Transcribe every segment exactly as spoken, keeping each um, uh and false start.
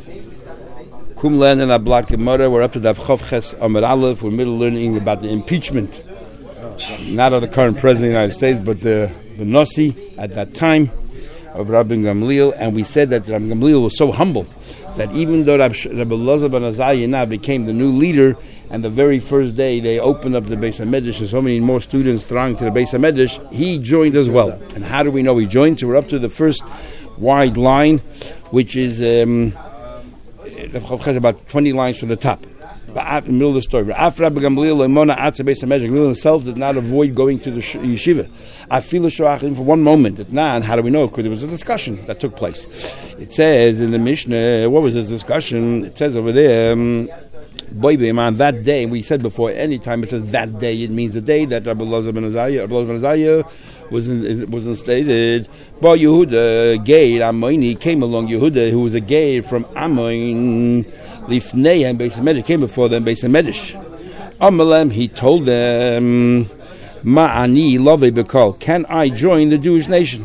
Kumlan and Ablak Gemara. We're up to Daf Chof Ches Amud Aleph. We're middle learning about the impeachment, not of the current president of the United States, but the the Nasi at that time of Rabbi Gamliel. And we said that Rabbi Gamliel was so humble that even though Rabbi Elazar ben Azariah now became the new leader, and the very first day they opened up the Beis HaMedrash and so many more students thronged to the Beis HaMedrash, he joined as well. And how do we know he joined? So we're up to the first wide line, which is um, about twenty lines from the top. In the middle of the story. After Rabbi Gamliel Gamliel himself did not avoid going to the yeshiva. I feel a shoach for one moment. At Nan, how do we know? Because there was a discussion that took place. It says in the Mishnah, what was this discussion? It says over there, um, on that day, we said before, anytime it says that day, it means the day that Rabbi Elazar ben Azariah, Rabbi Elazar ben Azariah was in, was instated. Bar Yehuda, Gay, Amoini, came along Yehuda, who was a Gay from Amoin, Lifnei and Beis HaMedrash, came before them, Beis HaMedrash. Amalem, he told them, Ma'ani Lovei Bekal, can I join the Jewish nation?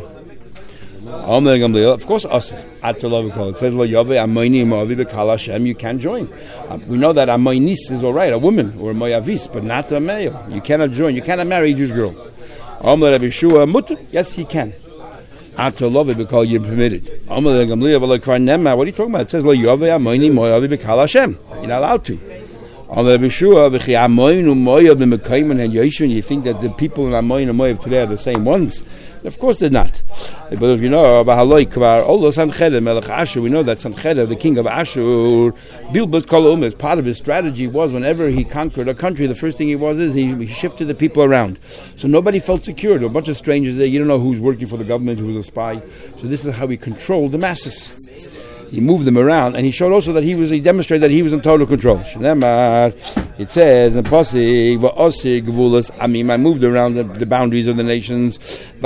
Of course, us at the Lovei Bekal. It says, Lo Yavei Amoini Moavi Bekal Hashem, you can join. Uh, we know that Amoinis is all right, a woman, or a Moavis, but not a male. You cannot join, you cannot marry a Jewish girl. Amalem Rabbi Yeshua, Mutter, yes, he can. After love it because you're permitted. What are you talking about? It says, you're not allowed to. You think that the people in Amoin and Moav today are the same ones? Of course they're not. But if you know, we know that Sancheriv, the king of Ashur, Bilbas Kol part of his strategy was whenever he conquered a country, the first thing he was is he, he shifted the people around. So nobody felt secure. There were a bunch of strangers there. You don't know who's working for the government, who was a spy. So this is how he controlled the masses. He moved them around, and he showed also that he was. He demonstrated that he was in total control. It says in Pasuk, "Va'osir gevulas." I mean, I moved around the, the boundaries of the nations.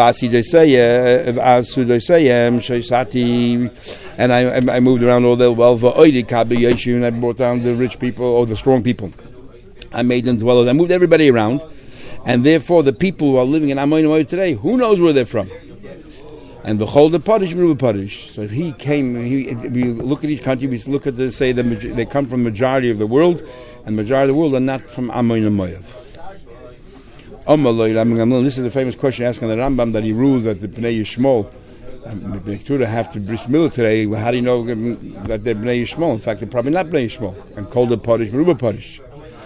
And I, I moved around all the well. And I brought down the rich people or the strong people. I made them dwell. I moved everybody around, and therefore the people who are living in Ammon today, who knows where they're from? And the whole the Padish, Padish. So if he came, he, we look at each country, we look at the say the, they come from the majority of the world, and the majority of the world are not from Ammon and Moav. This is the famous question asking the Rambam that he rules that the Bnei Yishmael, um, the Torah have to bris milah today. How do you know that they're Bnei Yishmael? In fact, they're probably not Bnei Yishmael. And called the Padish, Meruba Padish.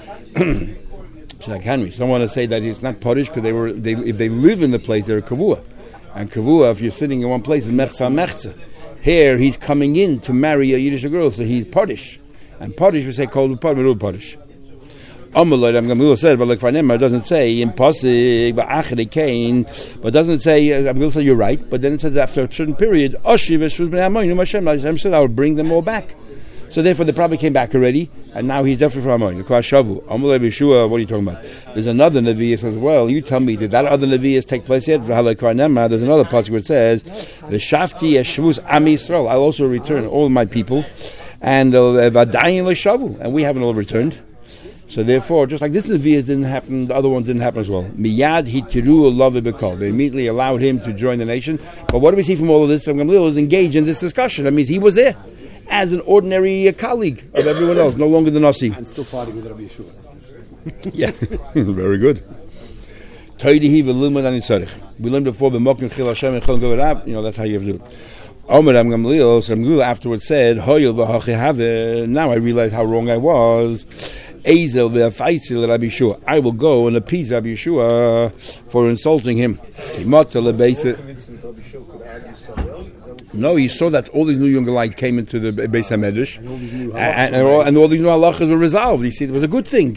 So like Henry, some want to say that it's not Padish because they were they if they live in the place they're a Kavua. And Kavua, if you're sitting in one place, is Mechza Mechza. Here, he's coming in to marry a Yiddish girl, so he's Padish. And Padish, we say, called Padish, Padish. Amaloi, I'm going to say, but like Farnema, it doesn't say, in Pasig, but Achri Kain, but doesn't say, I'm going to say you're right, but then it says after a certain period, Oshivish was B'nai Hashem, Hashem said, I will bring them all back. So therefore, they probably came back already, and now he's definitely from Ammon. Shavu. Amalei B'Shua, what are you talking about? There's another Nevi'us as well. You tell me, did that other Nevi'us take place yet? There's another passage where it says, V'Shafti Yeshvus Am Yisrael. I'll also return all of my people, and V'Adayin L'Shavu, and we haven't all returned. So therefore, just like this Nevi'us didn't happen, the other ones didn't happen as well. Miyad Hitiru Allah B'Kol. They immediately allowed him to join the nation. But what do we see from all of this? Gamliel was engaged in this discussion. That means he was there as an ordinary uh, colleague of everyone else, no longer the Nasi. And still fighting with Rabbi Yeshua. Yeah, very good. We learned before, you know, that's how you have to do it. Omer Am Gamliel, so Gamliel afterwards said, now I realize how wrong I was. I will go and appease Rabbi Yeshua for insulting him. No, he saw that all these new young light came into the Beis HaMedrash, and, and, and, all, and all these new halachas were resolved. You see, it was a good thing.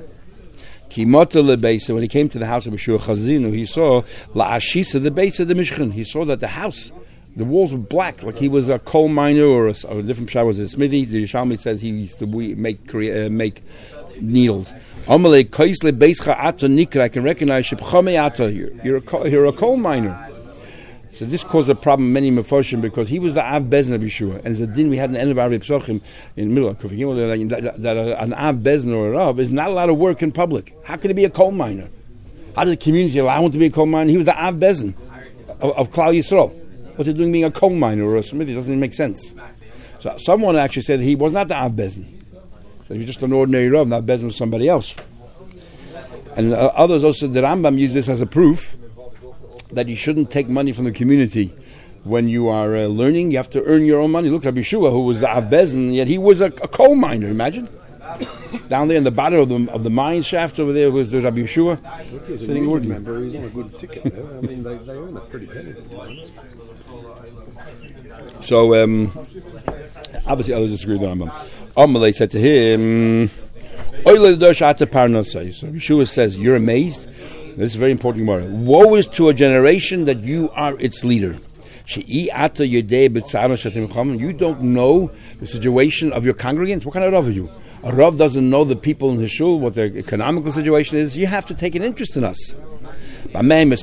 When he came to the house of Yeshua Chazinu, he saw la'ashisa the base of the Mishkan. He saw that the house, the walls were black, like he was a coal miner or a, or a different pshat was a smithy. The Yishalmi says he used to make uh, make needles. I can recognize you're, you're, a, you're a coal miner. So this caused a problem many Mefoshim because he was the Av Bezin of Yeshua. And as a din we had in the end of our Psochim in the middle of Kufim, that, that an Av Bezin or a Rav is not allowed to work in public. How could he be a coal miner? How did the community allow him to be a coal miner? He was the Av Bezin of, of Klal Yisrael. What's he doing being a coal miner or a smithy? It doesn't even make sense. So someone actually said he was not the Av Bezin. That he was just an ordinary Rav, not Bezin was somebody else. And uh, others also, the Rambam used this as a proof that you shouldn't take money from the community when you are uh, learning. You have to earn your own money. Look, Rabbi Yeshua, who was the Av Bezin, yet he was a, a coal miner, imagine. Down there in the bottom of the of the mine shaft over there was the Rabbi Yeshua. If he was a union member, he was on a good ticket there. I mean, they, they earn a pretty penny. So, um, obviously others disagree with the Rambam. Amalei said to him, so Yeshua says, you're amazed? This is very important. Woe is to a generation that you are its leader. You don't know the situation of your congregants. What kind of Rav are you? A Rav doesn't know the people in his shul, what their economical situation is. You have to take an interest in us. You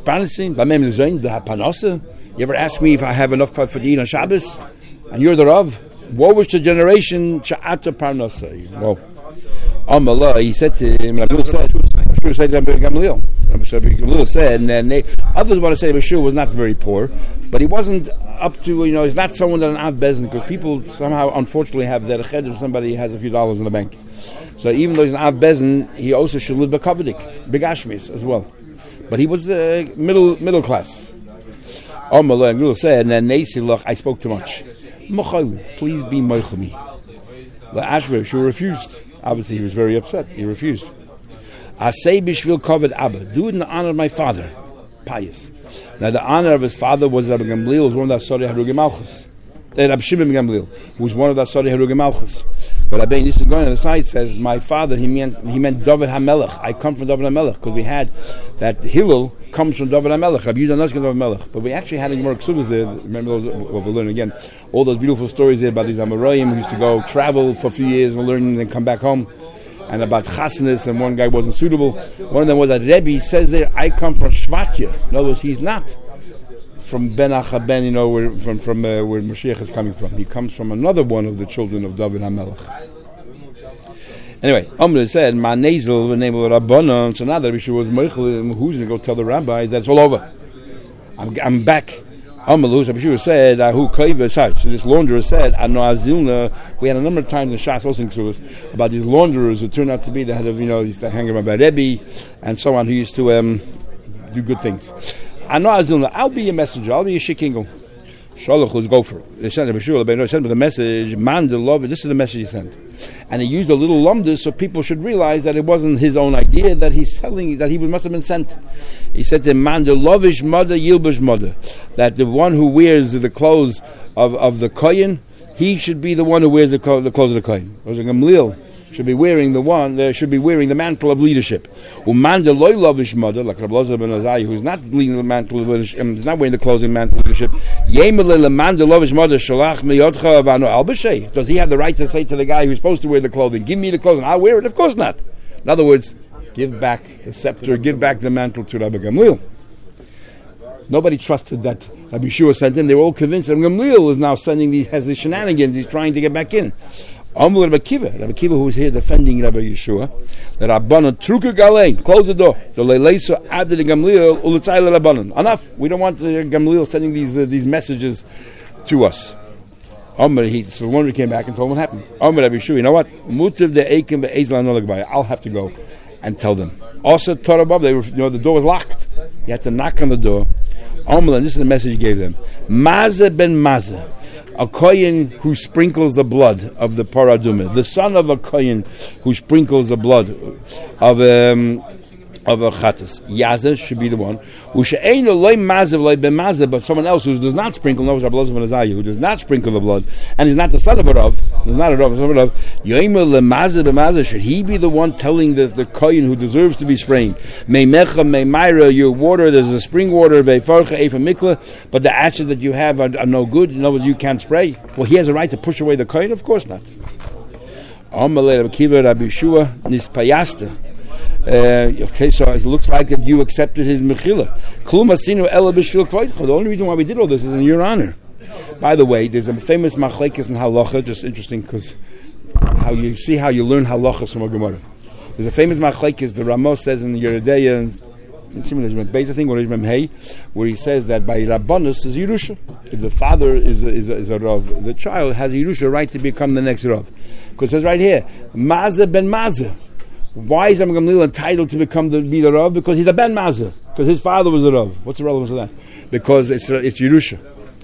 ever ask me if I have enough for to eat on Shabbos? And you're the Rav? Woe is to the generation Sha'ata Parnasa. Whoa. Amallah, he said to him, Rabbi said, Gamliel. Rabbi Gamliel said, and then they, others want to say Rabbi was not very poor, but he wasn't up to, you know, he's not someone that an Av Bezin, because people somehow, unfortunately, have that ched if somebody has a few dollars in the bank. So even though he's an Av Bezin, he also should live b'kavadik, b'gashmis as well. But he was uh, middle middle class. Amallah, and Gamliel said, and then Nasi, look, I spoke too much. Mochal, please be mochel me. La'ashver, she refused. Obviously, he was very upset. He refused. Asay b'shvil kavod Abba. Do it in the honor of my father. Pious. Now, the honor of his father was Rabbi Gamliel, who was one of the Asari Harugi Malchus. Uh, Rabbi Shimon Gamliel, who was one of the Asari Harugi Malchus. But Rabbi Nissim going on the side says, my father, he meant he meant David HaMelech. I come from David HaMelech, because we had that Hillel comes from David HaMelech. Rabbi Yudah Nuskin David HaMelech. But we actually had in more Ksubas there. Remember those? Well, we'll learn again. All those beautiful stories there about these Amoraim who used to go travel for a few years and learn and then come back home. And about chasnas, and one guy wasn't suitable. One of them was that Rebbe says there, I come from Shvatya. In other words, he's not from Ben Acha Ben, you know, where, from, from uh, where Mashiach is coming from. He comes from another one of the children of David HaMelech. Anyway, Amr said, Ma Nezel, the name of Rabbanon. So now that Rabbi was Meichel, who's going to go tell the rabbis that it's all over? I'm, I'm back. Amr Rabbi said, Ahu Kaiva such. So this launderer said, Ano Azilna. We had a number of times in Shas also about these launderers who turned out to be the head of, you know, used to hang around by Rebbe and so on, who used to um, do good things. Ano Azilna, I'll be a messenger, I'll be a shikingo. Shalach, let's go for it. They sent Rabbi Shua, they sent the message, man the love, this is the message he sent. And he used a little lumdus so people should realize that it wasn't his own idea, that he's telling, that he must have been sent. He said to man the lovish mother, yilbush mother, that the one who wears the clothes of, of the kohen, he should be the one who wears the, co- the clothes of the kohen. It was a Gamliel. Should be wearing the one. Uh, should be wearing the mantle of leadership. Uman the loy lovish mother, like Rabbi Lazar ben Azai, who's not leading the mantle of leadership, um, is not wearing the clothes of mantle of leadership. Yemele leman the lovish mother shalach miyodcha avano albashay. Does he have the right to say to the guy who's supposed to wear the clothing, "Give me the clothing, I'll wear it"? Of course not. In other words, give back the scepter, give back the mantle to Rabbi Gamliel. Nobody trusted that Rabbi Yeshua sent in. They were all convinced that Gamliel is now sending these has the shenanigans. He's trying to get back in. Amul Rabbi Kiva, Rabbi Kiva, who was here defending Rabbi Yeshua, the Rabbanon Truka Galei, close the door. The Leileiso added the Gamliel Ulutzai Rabbanon. Enough. We don't want the Gamliel sending these uh, these messages to us. Amr, he so one came back and told him what happened. Amr Rabbi Yeshua, you know what? Mutiv the Eikim be'ezlan olagbai. I'll have to go and tell them. Also, Torabab, they were, you know, the door was locked. You had to knock on the door. Amr, and this is the message he gave them: Mazeh ben Mazeh, a kohen who sprinkles the blood of the paradumah, the son of a kohen who sprinkles the blood of um, of a chatas. Yazeh should be the one. Ushe'einu loy mazev loy ben mazev, but someone else who does not sprinkle, knows Rabbi Elazar ben Azai, who does not sprinkle the blood, and is not the son of a rav, is not a rav, son of a rav. Yoimer le mazev ben mazev, should he be the one telling the the kohen who deserves to be spraying? Mei mecha mei myra, your water, there's a spring water, veifarcha efa mikla, but the ashes that you have are, are no good. In other words, you can't spray. Well, he has a right to push away the kohen? Of course not. Amalei Rabbi Kiva Rabbi Yeshua nispayasta. Uh, okay, so it looks like that you accepted his mechila. The only reason why we did all this is in your honor. By the way, there's a famous machlekes in halacha, just interesting because how you see how you learn halachas from a Gemara. There's a famous machlekes. The Ramos says in the Yeridea similar basic thing, where he says that by Rabbanus is Yerusha. If the father is a, is, a, is a Rav, the child has a Yerusha right to become the next Rav. Because it says right here, Mazah ben Mazah. Why is Rabban Gamliel entitled to become the be the Rav? Because he's a ben Mazah. Because his father was a Rav. What's the relevance of that? Because it's it's Yerusha.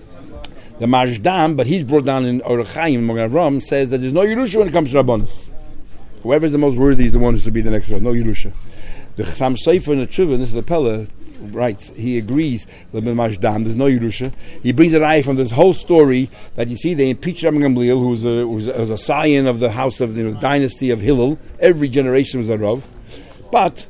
The Majdam, but he's brought down in Orach Chaim, Magen Avraham, says that there's no Yerusha when it comes to Rabbanus. Whoever is the most worthy is the one who's to be the next Rav. No Yerusha. The Chassam Sofer in the Tshuva, and this is the Pella, writes, he agrees with the Majdam, there's no Yerusha. He brings it right from this whole story that you see, they impeached Rabban Gamliel, who was a, who was a, was a scion of the house of the you know, dynasty of Hillel. Every generation was a Rav. But,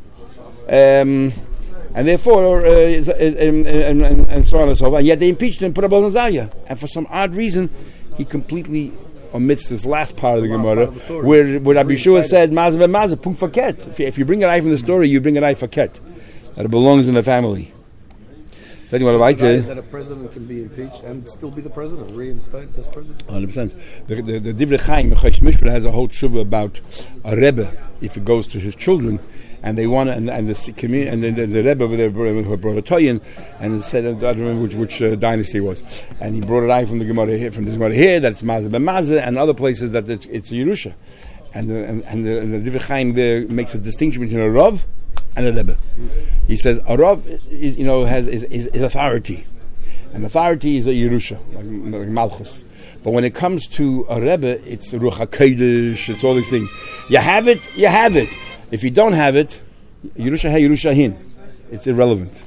um, and therefore, uh, is, uh, and, and, and, and so on and so forth. And yet they impeached him, put up on Zaya. And for some odd reason, he completely omits this last part of the Gemara, of the where, where Rabbi Yeshua said, Mazah ben Mazah, pum faket. If you, if you bring an eye from the story, you bring an eye faket. That it belongs in the family. Then you want to write it. That a president can be impeached and still be the president, reinstate as president. one hundred percent. The, the, the Divrei Chaim, Chosh Mishpat, has a whole tshuva about a Rebbe, if it goes to his children, and they want and, and the community, and the, the, the Rebbe over there brought a toyin, and said, I don't remember which, which uh, dynasty it was, and he brought it out from the Gemara here, from this Gemara here, that's Mazah ben Mazah, and other places that it's, it's a Yerusha. And the, and, and the, and the Divrei Chaim there makes a distinction between a Rav and a Rebbe. He says a Rav is, you know, has is, is, is authority, and authority is a Yerusha, like, like Malchus. But when it comes to a Rebbe, it's Ruach HaKodesh, it's all these things. You have it, you have it. If you don't have it, Yerusha ha Yerusha hin. It's irrelevant.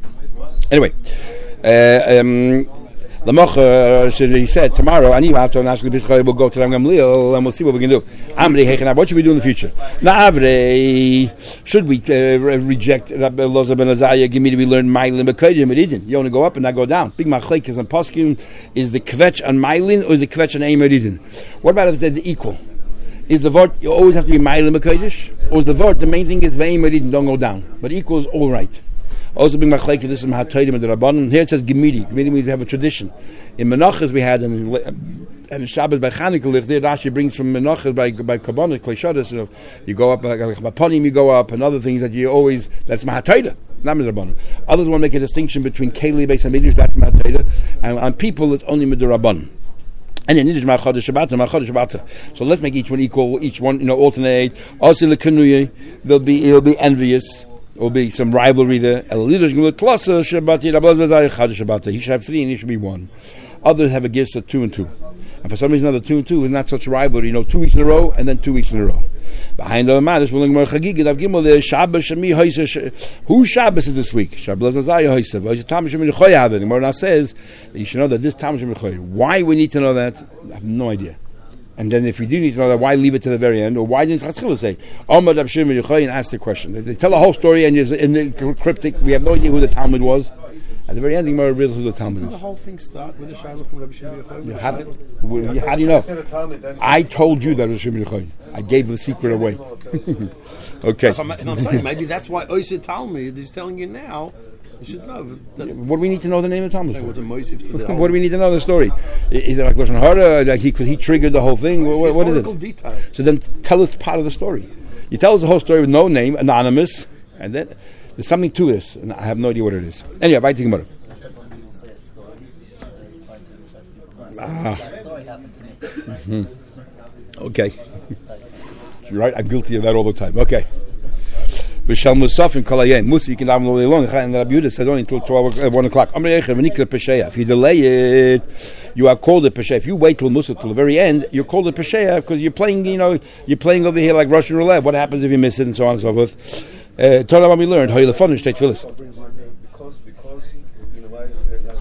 Anyway, uh, um, Lamoch, uh, he said, tomorrow, I need to ask the we'll go to Rabban Gamliel and we'll see what we can do. Amri Hechanab, what should we do in the future? Na'avre, should we uh, reject Rabbi Elazar ben Azariah, give me to be learned Mailin B'Kodim? It didn't. You only go up and not go down. Big Machlekes and Poskim, is the Kvetch on Mailin or is the Kvetch on Eimeridin? What about if they're equal? Is the vort, you always have to be Mailin B'Kodesh? Or is the vort, the main thing is V'Eimeridin, don't go down. But equal is all right. Also, being machlekes, this is Mahatoidim and the Rabbanon. Here it says Gemiri. Gemiri means we have a tradition. In Menachas we had, and in, in Shabbos by Chanukah, there Rashi brings from Menachas by by Kabbalah, Klei Shabbos. You know, you go up like Maponim, you go up, and other things that you always. That's Mahatoidim, not Midrabanon. Others want to make a distinction between Keli Beis Hamidrash, that's Mahatoidim, and on people it's only Midrabanon. And in Yiddish, Ma'achodesh Shabbat, Ma'achodesh Shabbat. So let's make each one equal, each one you know alternate. Also, the there'll be it'll be envious. There will be some rivalry there. He should have three and he should be one. Others have a gift of two and two. And for some reason, the two and two is not such a rivalry. You know, two weeks in a row and then two weeks in a row. Behind the man, whose Shabbos is this week? Shabbos The Gemara now says that you should know that this Tam Shem Mechoy. Why we need to know that? I have no idea. And then if we do need to know that, why leave it to the very end? Or why didn't Chatzchila say, Omar Rab Shimon Yochai, and ask the question? They, they tell the whole story and in the cryptic, we have no idea who the Talmud was. At the very end, the Gemara reveals who the Talmud is. The whole thing start with the Shiloh from Rabbi Shimon Yochai. Yeah, how, how do you know? I told you that it was Shimon Yochai. I gave the secret away. Okay. So I'm, and I'm saying, maybe that's why Oisha Talmud is telling you now. You should know. That what do we need to know the name of Talmud for? What's a moisif to the what do we need to know the story? Is it like Lashon Hara? Like he, because he triggered the whole thing? What, what is it? Detail. So then tell us part of the story. You tell us the whole story with no name, anonymous, and then there's something to this, and I have no idea what it is. Anyway, I think about it. Ah. Mm-hmm. Okay. You're right, I'm guilty of that all the time. Okay. B'shal Musaf in Kolayim. Musa, you can have all day long. And Rabbi Yehuda says only until twelve, uh, one o'clock. If you delay it, you are called a Pesheya. If you wait till Musa till the very end, you're called a Pesheya because you're playing, you know, you're playing over here like Russian roulette. What happens if you miss it and so on and so forth? Uh, Torah what we learned. How you finish? Take Phyllis. Because, because, you know, why,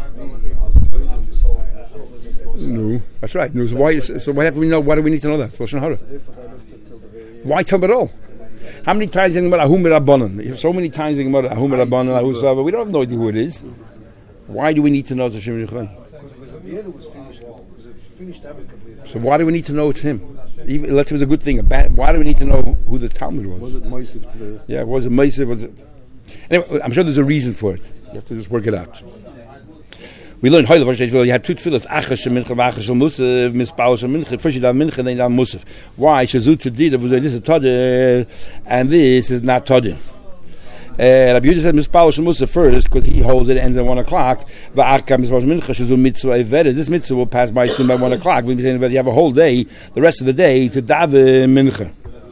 no, that's right. No, so why? So why have we know? Why do we need to know that? Lashon Hara. Why tell them at all? How many times in the Gemara, Ahum Rabbanon? So many times in the Gemara, Ahum Rabbanon, Ahu Sava. We don't have no idea who it is. Why do we need to know it's Hashem Yechon? So why do we need to know it's him? Even, let's say it was a good thing. A bad, why do we need to know who the Talmud was? Was it Moisef to the... Yeah, was it Moisef? Was it... Anyway, I'm sure there's a reason for it. You have to just work it out. We learned how you had two tefillas, Achash and Mincha, Achash and Musaf, Mispal and Mincha. First you have Mincha, then you have Musaf. Why? Shazut to Dida, this is Todir, and this is not Todir. Uh, Rabbi Yehuda said mispal shel Musaf first because he holds it ends at one o'clock. Va'achka mispal shel mincha shezu mitzvah iveres. This mitzvah will pass by soon by one o'clock. We'll be saying that you have a whole day, the rest of the day, to daven mincha.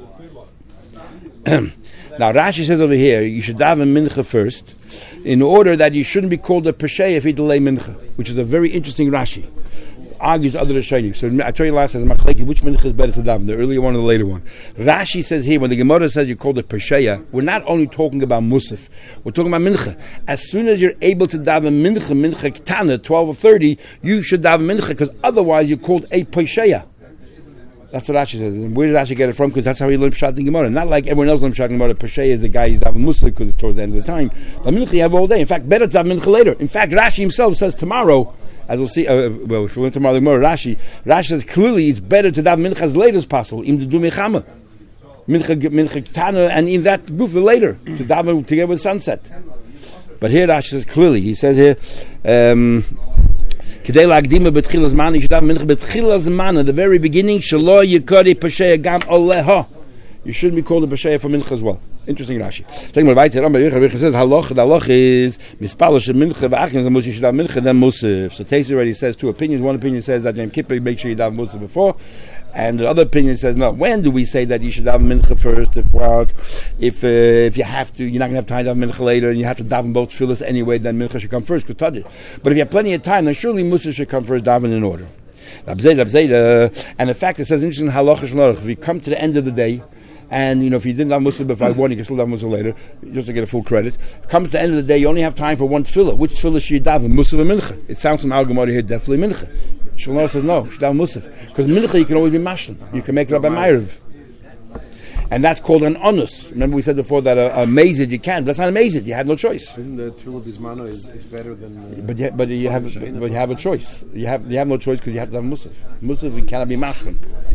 Now Rashi says over here, you should daven mincha first, in order that you shouldn't be called a peshay if you delay mincha, which is a very interesting Rashi. Argues other Rishonim. So I told you last time, which mincha is better to daven, the earlier one or the later one? Rashi says here, when the Gemara says you called it pesheya, we're not only talking about musaf, we're talking about mincha. As soon as you're able to daven mincha, mincha ktana, twelve or thirty, you should daven mincha, because otherwise you're called a pesheya. That's what Rashi says. And where did Rashi get it from? Because that's how he learned Pshat in Gemara. Not like everyone else learned Pshat in Gemara. Pesheya is the guy who's daven musaf because it's towards the end of the time. But mincha you have all day. In fact, better to daven mincha later. In fact, Rashi himself says tomorrow, as we'll see, uh, well, if we learn tomorrow the Gemara, Rashi, Rashi says clearly it's better to daven mincha as late as possible. Im to do mechama, mincha mincha ktana, and in that bufa later to daven together with sunset. But here Rashi says clearly. He says here, um, Kedei lagdima betchilas man, you should daven mincha betchilas man at the very beginning. Shelo yikari pesheya gam oleha. You shouldn't be called a pesheya for mincha as well. Interesting Rashi. Take me weiter. Rabbi Yehuda says halach. The halach is mispal shel mincha v'achim zamus you should have mincha then musaf. So Taisi already says two opinions. One opinion says that Yom Kippur make sure you have musaf before, and the other opinion says no. When do we say that you should have mincha first? If well, if uh, if you have to, you're not going to have time to have mincha later, and you have to daven both tefillas anyway. Then mincha should come first. But if you have plenty of time, then surely musaf should come first. Daven in order. And the fact it says interesting halacha. If we come to the end of the day, and you know, if you didn't have Muslim before one, you can still have Muslim later, just to get a full credit. Comes to the end of the day, you only have time for one tefillah. Which tefillah should you daven? Muslim or mincha? It sounds from our Gemara here, definitely mincha. Shulchan says no, you should daven Muslim. Because mincha you can always be mashlim. You can make it up by Ma'ariv. And that's called an onus. Remember we said before that a, a mazid you can, but that's not a mazid. You had no choice. Isn't the tefillah bismano is, is better than? Uh, but you, but you have but you have a choice. You have you have no choice because you have to have Muslim. Muslim you cannot be mashlim.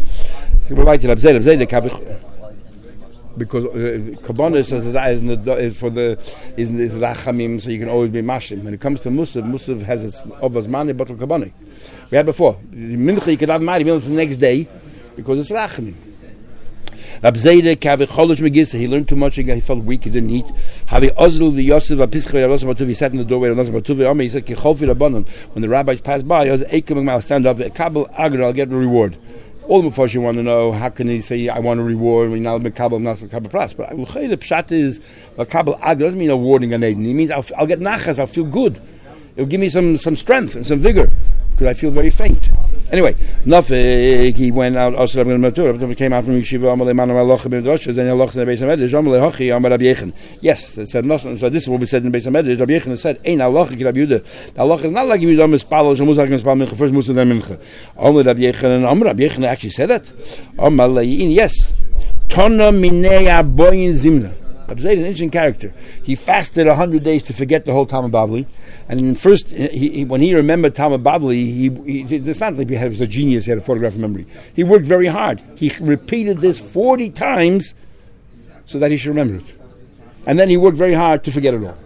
Because Kabbalah says that is, is for the is, is rachamim, so you can always be mashlim. When it comes to Musaf, Musaf has its ovazmani, but Kabbalah. We had before mincha you could have mari the next day because it's rachamim. Rab Zayde kavich cholish megisa. He learned too much. He felt weak. He didn't eat. Havi ozlu the Yosef apischei Yosef Batuvi. He sat in the doorway of Yosef Batuvi. He said kicholfi rabbanon. When the rabbis passed by, he was eikim I'll stand up. Kabel agra. I'll get the reward. All the Mephoshim want to know how can he say I want a reward when you're not mekabel, not mekabel pras. But the pshat is mekabel ag doesn't mean awarding an Eden. It means I'll, I'll get nachas. I'll feel good. It'll give me some some strength and some vigor because I feel very faint. Anyway, Nafik he went out. Also, I'm going to mature. Came out from yeshiva. Amalei manu aloch ben droshes. Then aloch in the Beis Hamedrash. Amalei hochi amar Rabbi Yechon. Yes, it said nothing. So this is what we said in the Beis Hamedrash. Rabbi Yechon said, "Ein aloch ki Rabbi Yehuda." The aloch is not like you don't mispalo. So musa can mispalo mincha first. Musa then mincha. Amalei Rabbi Yechon and Amar Rabbi Yechon actually said that. Amalei yes. Tona minei aboyin zimna. Rabbi Zayd is an interesting character. He fasted a hundred days to forget the whole Talmud Bavli, and in first, he, he, when he remembered Talmud Bavli, he, he it's not like he was a genius. He had a photographic memory. He worked very hard. He repeated this forty times so that he should remember it, and then he worked very hard to forget it all.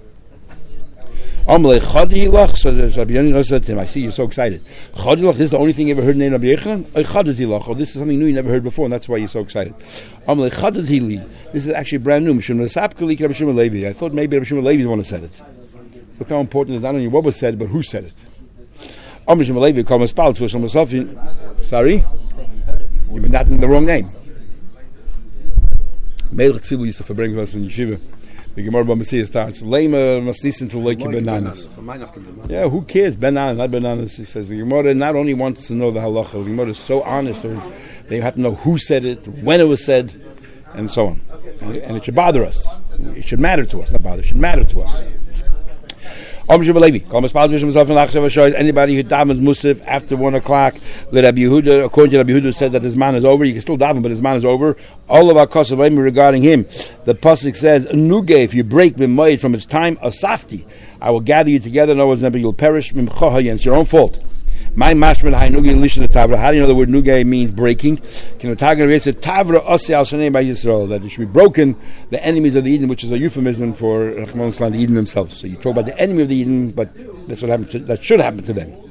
So Rabbi Yochanan said to him, I see you're so excited. This is the only thing you ever heard in the name of Rabbi Yochanan? Or this is something new you never heard before, and that's why you're so excited. This is actually brand new. I thought maybe Rabbi Shimon Levi is the one who said it. Look how important it is not only what was said, but who said it. Sorry? You've been not in the wrong name. Melech Tzibul used to verbring us in yeshiva. The Gemara Bamasiya starts Lema must listen to like bananas. Yeah, who cares? Bananas, not bananas. He says the Gemara not only wants to know the halacha, the Gemara is so honest. They have to know who said it, when it was said, and so on. And, and it should bother us. It should matter to us. Not bother. It should matter to us. Anybody who davens musaf after one o'clock, let Rabbi Yehuda, according to Rabbi Yehuda, said that his man is over. You can still daven, but his man is over. All of our kosovim regarding him, the pasuk says, "Nuge, if you break b'moed from its time, asafti, I will gather you together. No one's never you'll perish. Mimchoha, it's your own fault." My mashman hay nuge lishin tavra. How do you know the word nuge means breaking? Tavra ose al shanei by Yisrael, that it should be broken, the enemies of the Eden, which is a euphemism for Rachmana litzlan, the Eden themselves. So you talk about the enemy of the Eden, but that's what happened to, that should happen to them.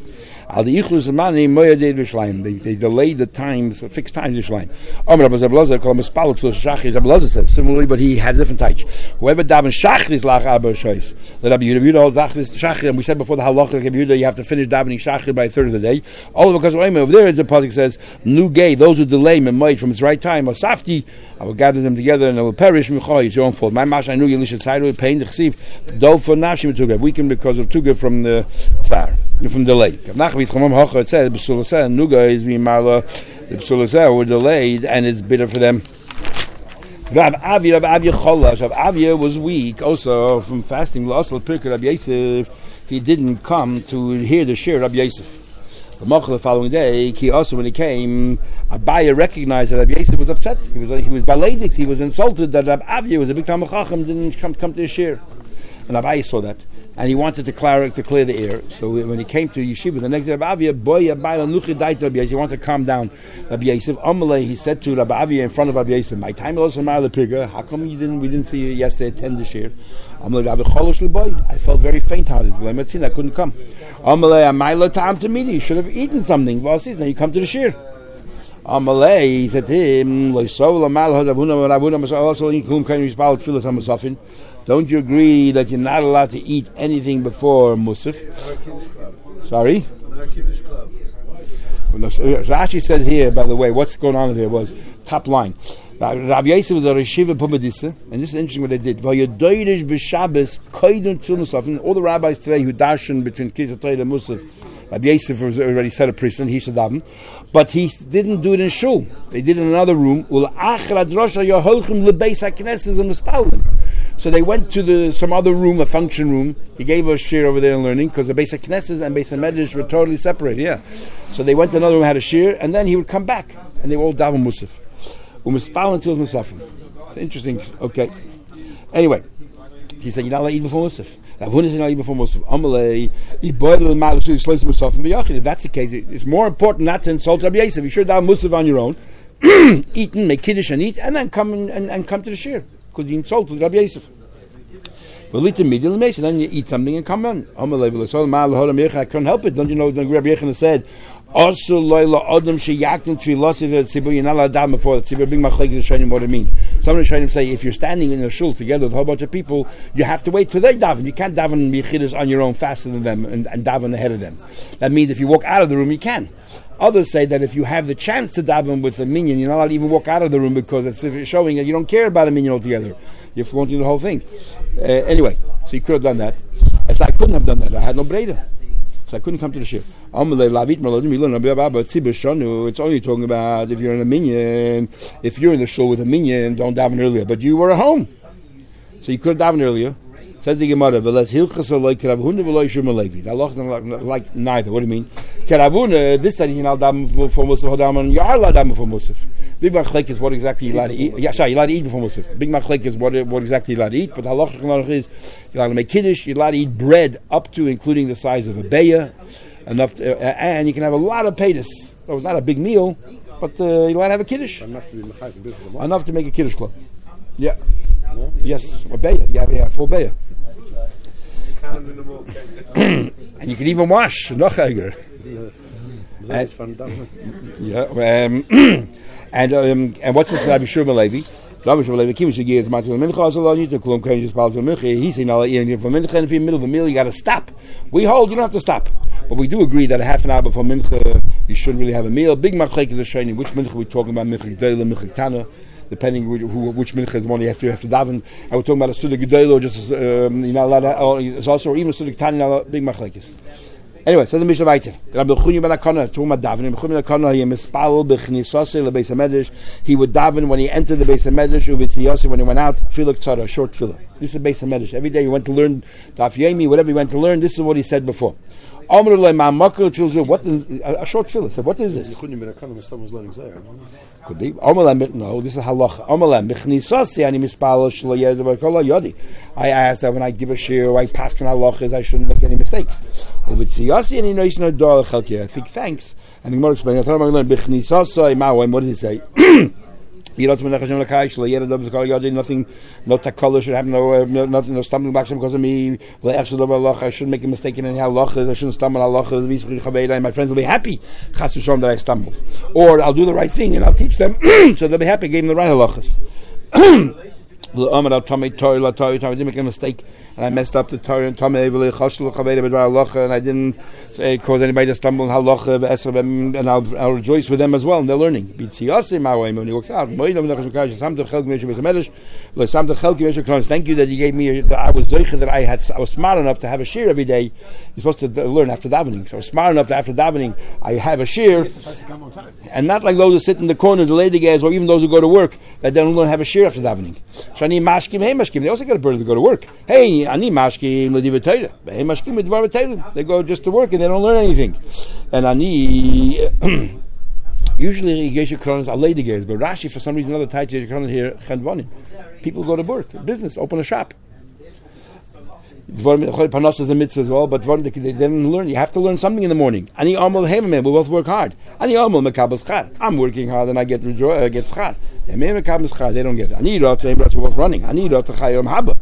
Al the Ichlus Mani Moya de Yerushalayim. They they delayed the times, fixed times in Yerushalayim. Amar Rabbi Zablaza called him a spalot for Shachris. Zablaza said similarly, but he had a different type. Whoever daven Shachris lach Abba Shois. Let Rabbi Yehuda Yehuda holds Shachris Shachris, and we said before the halacha of Rabbi Yehuda, you have to finish davening Shachris by a third of the day. All because over there, the pasuk says, "Nu gay those who delay Memoid from its right time, or Safti, I will gather them together and I will perish." It's your own fault. My mash I knew you lished side with pain. The chsiv dol for nafshim tuga weakened because of tuga from the tsar, from delay. It said B'sulasa Nuga is being marla. The B'sulasa were delayed and it's bitter for them. Rav Avia, Rav Avia Cholash, Rav Avia was weak also from fasting. L'asal Pirkei Rabbi Yosef, he didn't come to hear the shir Rabbi Yosef. The Machal the following day, he also when he came, Abaya recognized that Rabbi Yosef was upset. He was he was baladic. He was insulted that Rav Avia was a big Talmid Chacham didn't come come to the shir, and Abaya saw that. And he wanted to clear, to clear the air. So when he came to Yeshiva, the next day, Rabbi Avia, boy, Rabbi Yosef, he wanted to calm down Rabbi Yosef. Amalei, he said to Rabbi Avia in front of Rabbi Yosef, my time is also the how come you didn't, we didn't see you yesterday attend the shir? Amalei, boy, I felt very faint-hearted. I couldn't come. Amalei, Amayla ta'am to meet you. You should have eaten something. Well, see, now you come to the shir. Amalei, he said to him, don't you agree that you're not allowed to eat anything before Musaf? Sorry? Rashi says here, by the way, what's going on here was, top line. Rabbi Yosef was a Reshiva Pumadisa, and this is interesting what they did. All the rabbis today who darshan between Kitzur Torah and Musaf, Rabbi Yosef was already set a priesthood, he should daven, but he didn't do it in shul. They did it in another room. So they went to the some other room, a function room. He gave us shir over there in learning because the Beis HaKnesses and Beis HaMedrash were totally separated. Yeah, so they went to another room, had a shir, and then he would come back, and they were all daven musaf. Umispal until musafim. It's interesting. Okay. Anyway, he said you're not allowed to eat before musaf. Rav Huna said not eat before musaf. Amalei, he boiled the matter so he slows musafim b'yachid. If that's the case, it's more important not to insult Rabbi Yosef. You should daven musaf on your own, eat and make kiddush and eat, and then come and, and, and come to the shir. Because you insulted Rabbi Yosef. Well, eat immediately, and then you eat something and come on. I couldn't help it. Don't you know? Rabbi Yechon said, "Also, loyla adam sheyakim tfilosav tzibur." You're not allowed to daven before the tzibur. Big machlekes to show you what it means. Some of the Rishonim say if you're standing in a shul together with a whole bunch of people, you have to wait till they daven. You can't daven yichidus on your own faster than them and, and daven ahead of them. That means if you walk out of the room, you can. Others say that if you have the chance to daven with a minion, you're not allowed to even walk out of the room because it's showing that you don't care about a minion altogether. You're flaunting the whole thing. Uh, anyway, so you could have done that. I said I couldn't have done that. I had no breda. So I couldn't come to the shir. It's only talking about if you're in a minyan. If you're in the shul with a minyan, don't daven earlier. But you were at home. So you could have daven earlier. Says the Gemara, "Veles hilchas like Karavuna v'loy shum levi." The Allah is not like neither. What do you mean? Karavuna. This time you're not daven for musaf. Hodam you are allowed daven for musaf. Big machlek is what exactly you're allowed to eat. Yeah, sorry, you're allowed to eat before musaf. Big machlek is what what exactly you're allowed to eat. But the Allah is you're allowed to make kiddush. You're allowed to eat bread up to including the size of a beya, enough, to, uh, and you can have a lot of paytas. So it's not a big meal, but uh, you're allowed to have a kiddush. Enough to be enough to make a kiddush club. Yeah. No? Yes, a beya. Yeah, yeah, full beya. And you can even wash noch egger. Yeah, um, and um, and what's this Rabbi Shur Malevi? Rabbi Shur Malevi came to give his matzah mincha. Also, you to klum kain just pal to mincha. He's saying all eating for mincha, and if you're in the middle of a meal, you got to stop. We hold you don't have to stop, but we do agree that a half an hour before mincha, you shouldn't really have a meal. Big machlek is the shayni. Which mincha we talking about? Mincha g'dayla, mincha tana. Depending which, who, which mincha is the one you have to have to daven. And we're talking about a sudah g'dayla, or just um, you're not allowed to, or it's also or even a sudah tana. Big machlekes. Anyway, so the Mishnah weiter. Rabbi Chunya ben Akana, talking about davening. Rabbi Chunya ben Akana, he mispalel b'chnisasei lebeis hamedrash. He would daven when he entered the beis hamedrash, uvitziyasei when he went out. Tefillah tzara, a short tefillah. This is beis hamedrash. Every day he went to learn daf yomi, whatever he went to learn. This is what he said before. What the, a, a short tefillah. Said, what is this? Could be. No, this is halacha. I asked that when I give a shir, I pass on halachas, I shouldn't make any mistakes. I think thanks. And the Gemara explains. What does he say? Nothing, no takala should have no, uh, no, nothing, no stumbling blocks because of me. I shouldn't make a mistake in any halacha. I shouldn't stumble in halacha. My friends will be happy, chas v'shalom, that I stumbled. Or I'll do the right thing and I'll teach them, so they'll be happy. I gave them the right halachas. I didn't make a mistake and I messed up the Torah and and I didn't uh, cause anybody to stumble in halacha, and I'll, I'll rejoice with them as well, and they're learning. When he walks out, thank you that you gave me, that I was that I had, I was smart enough to have a shir every day. You're supposed to learn after davening, so I was smart enough that after davening I have a shir, and not like those who sit in the corner, the lady guys, or even those who go to work, that they don't learn to have a shir after davening. Shani mashkim, hey mashkim, they also got a burden to go to work. Hey, ani mashkim l'divrei Torah, hey mashkim l'dvar Torah. They go just to work and they don't learn anything. And ani usually Geshe Kronos are lady guys, but Rashi for some reason another tight Geshe Kronos here chandvanim. People go to work, business, open a shop. Panos is a mitzvah as well, but they didn't learn. You have to learn something in the morning. Ani amol hemem, we both work hard. Ani amol mekabel schar. I'm working hard and I get rejoice, I get schar. Emem mekabel schar, they don't get it. Ani rot, we're both running. Ani rot chayom haba.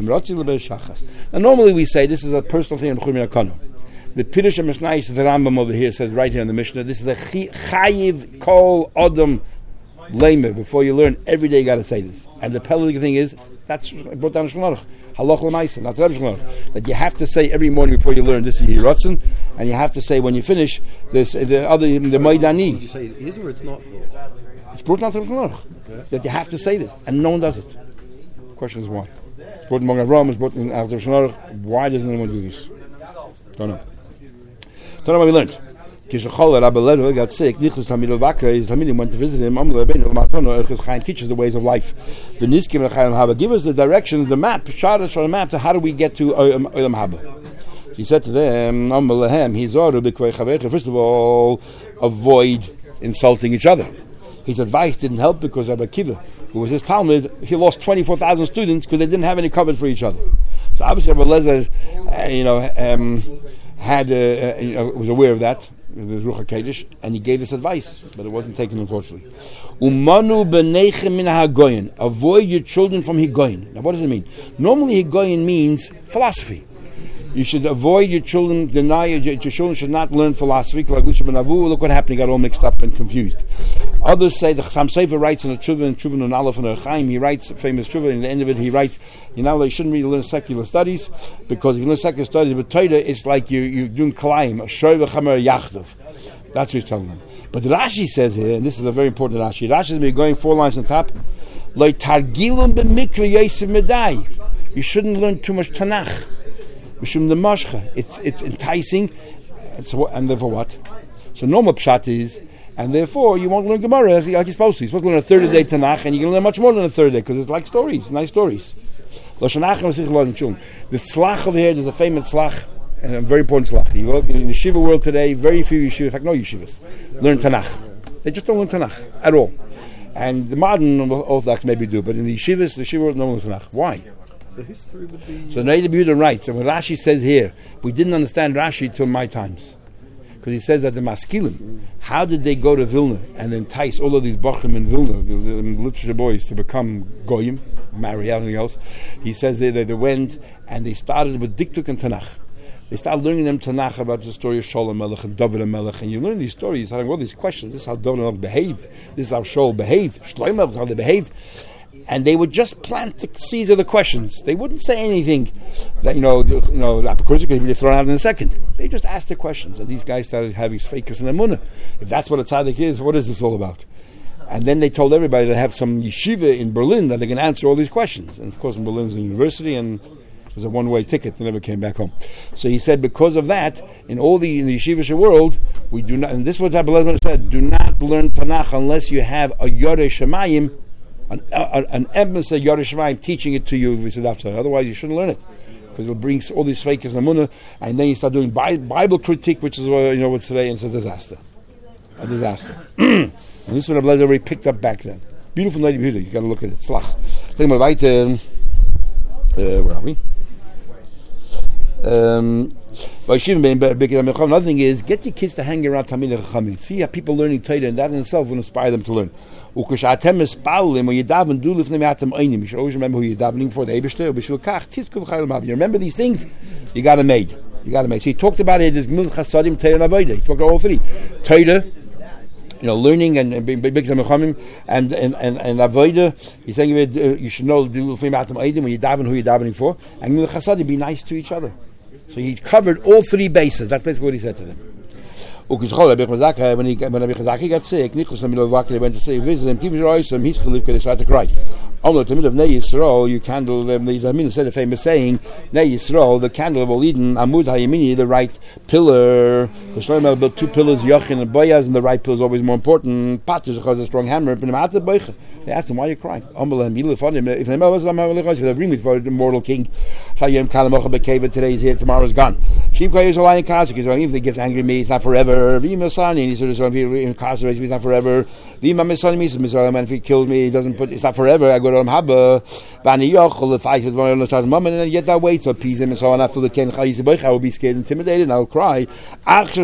Now normally we say this is a personal thing in Chumei Akanu. The Pirush HaMishnayos, the Rambam over here says right here in the Mishnah, this is a chayiv kol adam leimer. Before you learn, every day you got to say this. And the pellet thing is, that's brought down Shulchan Aruch. Halach l'maisa, not Rebbe Shulchan Aruch. That you have to say every morning before you learn, this is Yiratzen, and you have to say when you finish, this the other, the Maidani. Did you say it is or it's not here? It's brought down to Shulchan Aruch. Okay. That you have to say this, and no one does it. The question is why? It's brought in Magen Avraham, it's brought in Shulchan Aruch. Why doesn't anyone do this? Don't know. Don't know what we learned. Kishachol Rabbi Lezer got sick. Nichus Tamid Bakra, Tamid went to visit him. Amle Ben Matono, because Chaim teaches the ways of life. The Niskim Chaim Haba give us the directions, the map, shot us for a map to how do we get to Olam Haba. He said to them, Amle Lehem, Hizaru B'Kwei Chavecha. First of all, avoid insulting each other. His advice didn't help because Rabbi Kiva, who was his Talmud, he lost twenty-four thousand students because they didn't have any covered for each other. So obviously Rabbi Lezer, uh, you know, um, had, uh, uh, you know, was aware of that. The Ruach HaKodesh, and he gave this advice, but it wasn't taken, unfortunately. Umanu b'neichem min hagoyin. Avoid your children from higoyin. Now, what does it mean? Normally, higoyin means philosophy. You should avoid your children, deny your, your children should not learn philosophy. Like look what happened, he got all mixed up and confused. Others say, the Chassam Sofer writes in a Tshuva, in Tshuva Nun Aleph and a Chaim, he writes, a famous Tshuva, in the end of it, he writes, you know, they shouldn't really learn secular studies, because if you learn secular studies with Torah, it's like you, you're doing Kalaim, a Shoy v'chamer yachdav. That's what he's telling them. But Rashi says here, and this is a very important Rashi, Rashi is going four lines on top, Lo targilum b'mikra yosef medai. You shouldn't learn too much Tanakh. Mishum the mashcha. It's it's enticing, and, so, and therefore what? So normal pshat is, and therefore you won't learn Gemara as like you're supposed to. You're supposed to learn a third a day Tanakh, and you're going to learn much more than a third day because it's like stories, nice stories. The tzlach over here, there's a famous tzlach, and a very important tzlach. You look in the yeshiva world today, very few yeshivas, in fact no yeshivas, learn Tanakh. They just don't learn Tanakh at all. And the modern Orthodox maybe do, but in the yeshivas, the yeshiva world, no one learns Tanakh. Why? The history with the so Noda B'Yehuda writes, and what Rashi says here, we didn't understand Rashi till my times, because he says that the Maskilim, how did they go to Vilna and entice all of these Bachrim in Vilna, the, the, the literature boys, to become Goyim, marry anything else? He says they, they they went and they started with Diktuk and Tanakh. They started learning them Tanakh about the story of Shaul Melech and David Melech, and you learn these stories, having all these questions. This is how David Melech behaved. This is how Shaul behaved. Shlomo Melech is how they behaved. And they would just plant the seeds of the questions. They wouldn't say anything that, you know, you know, the apocalypse could be thrown out in a second. They just asked the questions. And these guys started having Sfeikus and Emunah. If that's what a tzaddik is, what is this all about? And then they told everybody they have some yeshiva in Berlin that they can answer all these questions. And of course in Berlin was a university and it was a one-way ticket. They never came back home. So he said because of that, in all the, in the yeshivish world, we do not, and this is what Rabbi Lezer said, do not learn Tanakh unless you have a Yoreh Shemayim, An an emes of Yoreh Shemayim teaching it to you. Otherwise, you shouldn't learn it because it'll bring all these fakers and munah, and then you start doing Bible critique, which is what you know what's today, and it's a disaster, a disaster. And this is what Rabbi Lezer already picked up back then. Beautiful Noda B'Yehuda. You got to look at it. Slach. Think mal weiter. Uh, where are we? Um, Another thing is, get your kids to hang around Talmidei Chachamim. See how people learning Torah, and that in itself will inspire them to learn. When you daven, do lifnei atem einim. You should always remember who you're davening for, the Eibishter. You remember these things, you got to made. You got to make. So he talked about it as Gemilut Chasadim, Torah, and Avodah. He talked about all three. Torah, you know, learning and being big and and and and Avodah. He's saying uh, you should know the when you daven who you're davening for, and Gemilut Chasadim, be nice to each other. So he covered all three bases. That's basically what he said to them. When he when Rabbi Chazaki got sick, Nicholas went to say visit him. Keep your eyes on him. He's going to start to cry. On the Talmud of Nei Yisrael, you candle them. The Talmud said the famous saying, Nei Yisrael, the candle of Oliden, Amud Hayimini, the right pillar. The Shlomo built two pillars, Yachin and Boyaz, and the right pillar is always more important. Pater is a strong hammer. They asked him, why are you crying? If they bring me for the mortal king, today is here, tomorrow is gone. Sheep is a lion classic. Even if he gets angry at me, it's not forever. He's incarcerated, it's not forever. If he kills me, he doesn't put, it's not forever. I go to Haba, Bani Yochel, fight with one of the mom, and then yet that waits to appease him, and so on. After the Ken Chayis, I will be scared, intimidated, and I will cry. Bring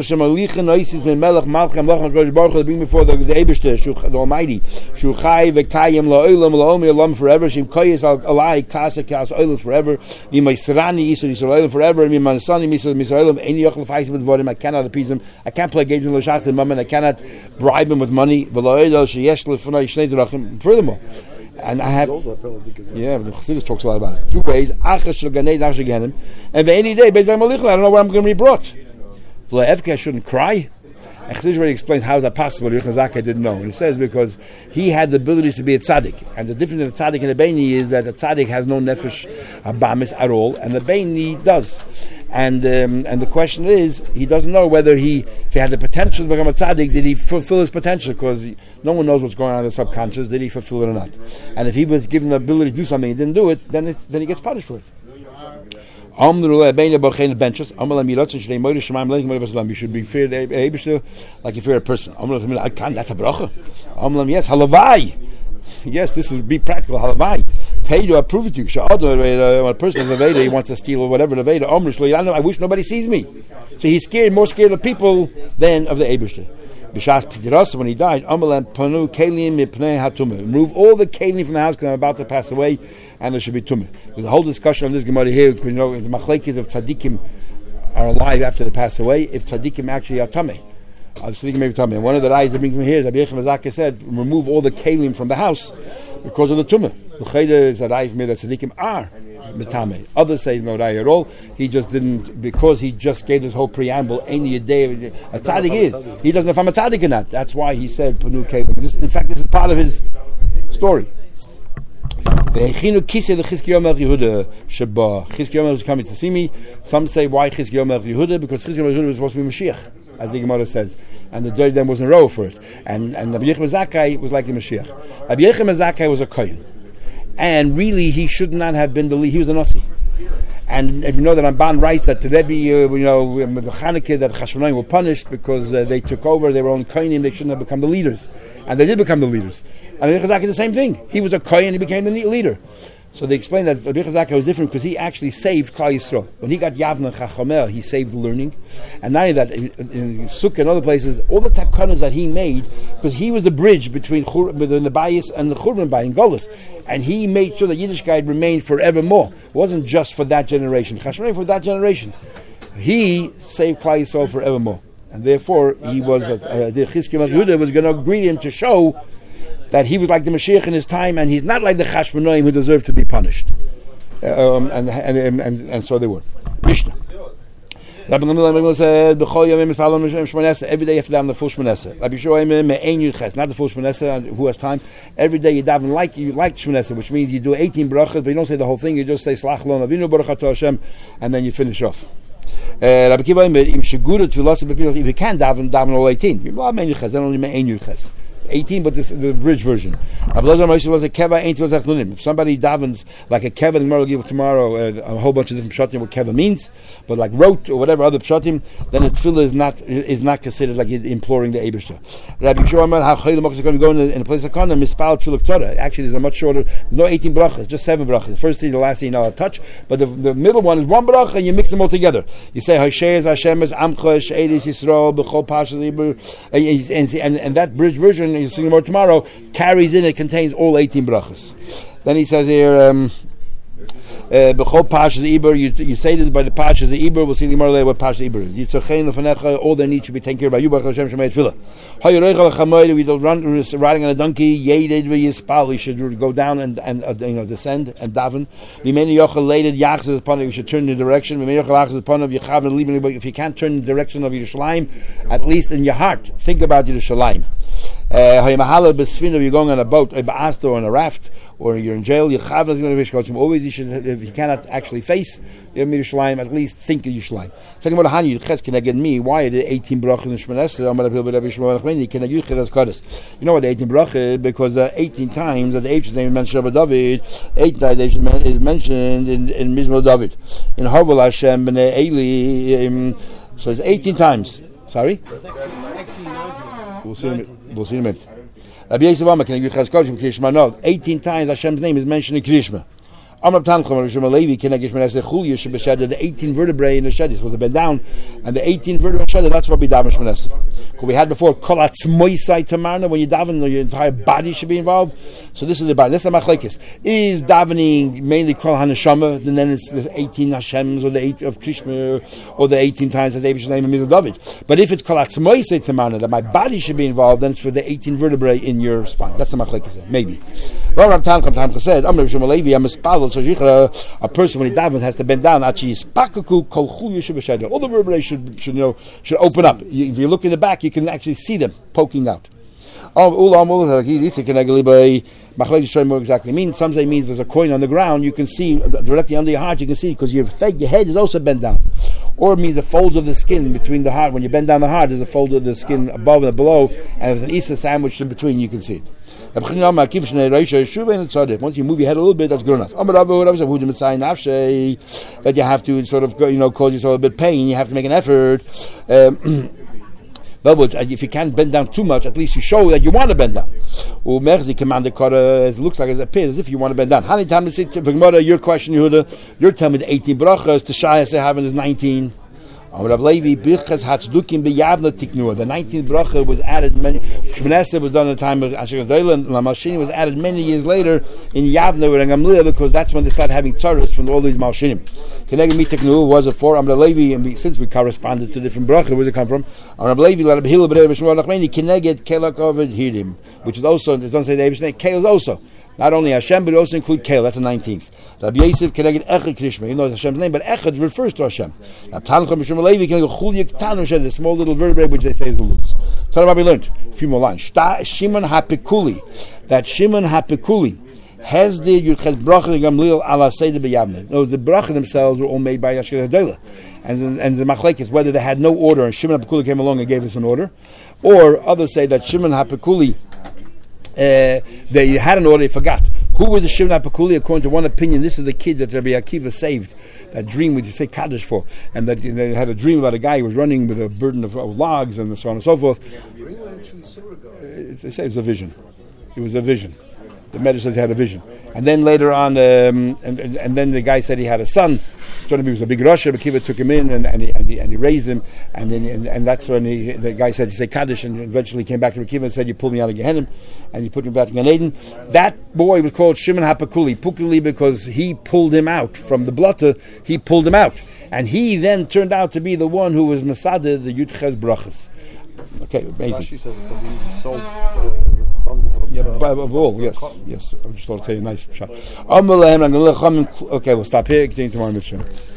before the Eibishter, the Almighty. Shuchai v'kayim la'olam la'omi olam forever. Shim koyes alai kasa kas olam forever. Mimaisrani isur Yisraelim forever. Mimansani misur Yisraelim. Any yochel fayis with vodim. I cannot appease him. I can't play games in l'shach l'mam, and I cannot bribe him with money. V'la'oidol sheyesh l'funay shnei derachim. Furthermore. And I have, yeah, the Chassidus talks a lot about it. Two ways, Achas shel ganei nachshel gehenim, and any day, Beis Malichin, I don't know where I'm going to be brought. V'la'evke, I shouldn't cry. And Chassidus already explains how is that possible. Yochanan Zakkai didn't know. And he says because he had the abilities to be a tzaddik, and the difference in a tzaddik and a beini is that a tzaddik has no nefesh abamis at all, and the beini does. And um, and the question is, he doesn't know whether he, if he had the potential to become a tzaddik, did he fulfill his potential? Because no one knows what's going on in the subconscious. Did he fulfill it or not? And if he was given the ability to do something, he didn't do it, then it, then he gets punished for it. You should be feared like you fear a person. That's a bracha. Yes, halavai. Yes, this is be practical. Halavai. Tell you, I prove it to you. When a person is a Veda, he wants to steal or whatever. The Veda, I wish nobody sees me. So he's scared, more scared of people than of the Eibishter. B'shas Pitiras, when he died, Amalam Panu Kalim Mipnei HaTumah. Remove all the Kalim from the house because I'm about to pass away, and there should be Tumah. There's a whole discussion on this Gemara here. You know, the Machlekes of Tzaddikim are alive after they pass away. If Tzaddikim actually are Tameh, uh, Tzaddikim may be Tameh. And one of the ayahs that bring from here is Rabbi Yochanan Zakkai said, remove all the Kalim from the house because of the Tumah. The Chayda is a ayah that Tzaddikim are Mitame. Others say no raya at all. He just didn't, because he just gave this whole preamble. Any day a tzaddik is. He doesn't know if I'm a tzaddik or not. That's why he said Panu Kalim. In fact, this is part of his story. Chizkiyahu Melech Yehuda Sheba. Chizkiyahu was coming to see me. Some say why Chizkiyahu Melech Yehuda? Because Chizkiyahu Melech Yehuda was supposed to be Mashiach, as the Gemara says, and the day then wasn't a row for it. And and Rabbi Yochanan Zakkai was like the Mashiach. Rabbi Yochanan Zakkai was a kohen. And really, he should not have been the lead. He was a Nazi. And if you know that Ramban writes that the Rebbe, uh, you know, the Chanukah, that Chashmonaim were punished because uh, they took over their own kohenim, they shouldn't have become the leaders. And they did become the leaders. And Rabbi Chazaki the same thing. He was a kohen, he became the leader. So they explained that Rabbi Chazaki was different because he actually saved Klal Yisrael. When he got Yavna Chachomel, he saved learning. And not only that, in, in Sukkah and other places, all the takkanas that he made, because he was the bridge between, between the Bayis and the Churban Bayis in Golus. And he made sure that Yiddishkeit remained forevermore. It wasn't just for that generation. Chashmonai for that generation. He saved Klal Yisrael forevermore. And therefore, he was, uh, the Chizkiyahu Yehuda was going to agree him to show that he was like the Mashiach in his time, and he's not like the Chashmonaim who deserved to be punished. Um, and, and, and, and, and so they were. Mishnah. Rabbi Gamliel said, every day you have to daven the full Shmoneh. Rabbi Yeshua, not the full Shmoneh, who has time. Every day you daven like you like Shmoneh, which means you do eighteen brachas, but you don't say the whole thing, you just say Slach Lo Avinu Baruch Atah Hashem, and then you finish off. Rabbi Kiva, if you can daven, daven all eighteen. Then only Me'en Yurches. eighteen, but this the bridge version. If somebody davens like a keva, the Gemara will give tomorrow uh, a whole bunch of different pshatim what keva means, but like wrote or whatever other pshatim, then his tefillah is not is not considered like imploring the Eibishter. Rabbi Yeshua, how Chayil Mokas is going to go in, in a place of Kana, mispal tefillah tzara. Actually, there's a much shorter. No eighteen brachas, just seven brachas. The first thing, the last thing, you're not allowed to touch, but the, the middle one is one bracha, and you mix them all together. You say Hashem Hashem is Amcha She'edis Yisrael B'chol Pasha Libur, and and and that bridge version you'll see more tomorrow carries in it contains all eighteen brachas. Then he says here. Um, B'chol Pashas Iber, you you say this by the Pashas Iber. We'll see the more later what Pashas Iber is. Yitzochein lefanecha, all their needs should be taken care of by you. Baruch Hashem Shemay Tefillah. Hayoreicha lechamoyde, we don't run riding on a donkey. Yeded v'yispal, we should go down and and uh, you know descend and daven. V'meni yochel leided yachzes upon it, we should turn the direction. V'meni yochel yachzes upon it, yichav and leaving. But if you can't turn the direction of Yerushalayim, at least in your heart, think about Yerushalayim. Hayamahala b'sfina, you're going on a boat, or ba'asta, or on a raft, or you're in jail. You always you should, if you cannot actually face Yerushalayim, at least think of Yerushalayim. Second about Hani, can I get me? Why are the eighteen brachas in Shemon Esrei? Can I use as Kodesh? You know what the eighteen brachas? Because the eighteen times that the H's name is mentioned about David, eight times is mentioned in in Mizmor David, in Havel Hashem b'nei Eli. Um, so it's eighteen times. Sorry. We'll see. In, we'll see in a minute. Rabbi Yosef Amar, can I give Chazkodesh Krishma? No, eighteen times Hashem's name is mentioned in Krishma. Amar Tanchum, Rabbi Shimon Levi, can I give Shemon Esrei Chulya Shebesheder, the eighteen vertebrae in the shed is supposed to bend down, and the eighteen vertebrae in the shed, that's what we daven Shemon Esrei. We had before Kol Atzmoisai Tamarna, when you daven, your entire body should be involved. So this is the body. This is the machlekes. Is davening mainly Kol HaNeshama, and then it's the eighteen Hashems or the eight of Krishma or the eighteen times that David's name is David. But if it's Kol Atzmoisai Tamarna, that my body should be involved, then it's for the eighteen vertebrae in your spine. That's the machlekes. Maybe. Well, Rabbi Tanchum Tanchum said, Amar Shimon Levi, I'm a spalel. So a person when he davens has to bend down. All the vertebrae should, should, you know, should open up. You, if you look in the back, you can actually see them poking out. Exactly means some say means there's a coin on the ground. You can see directly under your heart. You can see because your your head is also bent down. Or it means the folds of the skin between the heart. When you bend down the heart, there's a fold of the skin above and below, and there's an Easter sandwich in between. You can see it. Once you move your head a little bit, that's good enough. That you have to sort of, you know, cause yourself a bit of pain. You have to make an effort. Um, in other words, if you can't bend down too much, at least you show that you want to bend down. It looks like it appears as if you want to bend down. How many times is it? Your question, Yehuda, you're telling me the eighteen brachas. The Shai say having is nineteen. The nineteenth bracha was added. Shemon Esrei was done at the time of Asher Gadol, and La Malshinim was added many years later in Yavne and Gamliel, because that's when they started having tzaros from all these Malshinim. Keneged Mi Tiknu was it for Amar Levi, and we, since we corresponded to different bracha, where does it come from? Amar Levi, Rabbi Hillel b'Rei Shmuel Nachmani, Keneged Kelak Ovid Hirim, which is also, it doesn't say the Eibush name, Kel is also. Not only Hashem, but it also include Kel. That's the nineteenth. Rabbi Yosef Keneged Echad Krishma. You know it's Hashem's name, but Echad refers to Hashem. Tanchum B'Shemon Levi Keneged Chulya K'tanu Shed, the small little vertebrae which they say is the lutz. Tell Rabbi learned a few more lines. Shimon HaPekuli, that Shimon HaPekuli has the Yudchet Bracha Gamliel Ala Seder B'Yavne. No, the bracha themselves were all made by Yashkei Hadolah, and and the machlekes whether they had no order and Shimon HaPekuli came along and gave us an order, or others say that Shimon HaPekuli. Uh, they had an order, they forgot. Who was the Shimon HaPekuli? According to one opinion, this is the kid that Rabbi Akiva saved, that dream with you say Kaddish for, and that they had a dream about a guy who was running with a burden of, of logs and so on and so forth. Uh, they say it was a vision. It was a vision. The Medrash says he had a vision. And then later on, um, and, and, and then the guy said he had a son. He was a big Russia. Akiva took him in and, and, he, and, he, and he raised him. And then and, and that's when he, the guy said he said Kaddish, and eventually came back to Akiva and said, "You pulled me out of Gehenna, and you put me back in Gan Eden." That boy was called Shimon HaPekuli, Pukuli, because he pulled him out from the blotter. He pulled him out, and he then turned out to be the one who was Masada, the Yudches Brachas. Okay, amazing. Rashi says because he sold uh, bundles of, yeah, uh, but, uh, well, yes, yes. I just thought to tell you a nice shot. Okay, we'll stop here. Continue tomorrow, Mitzvah.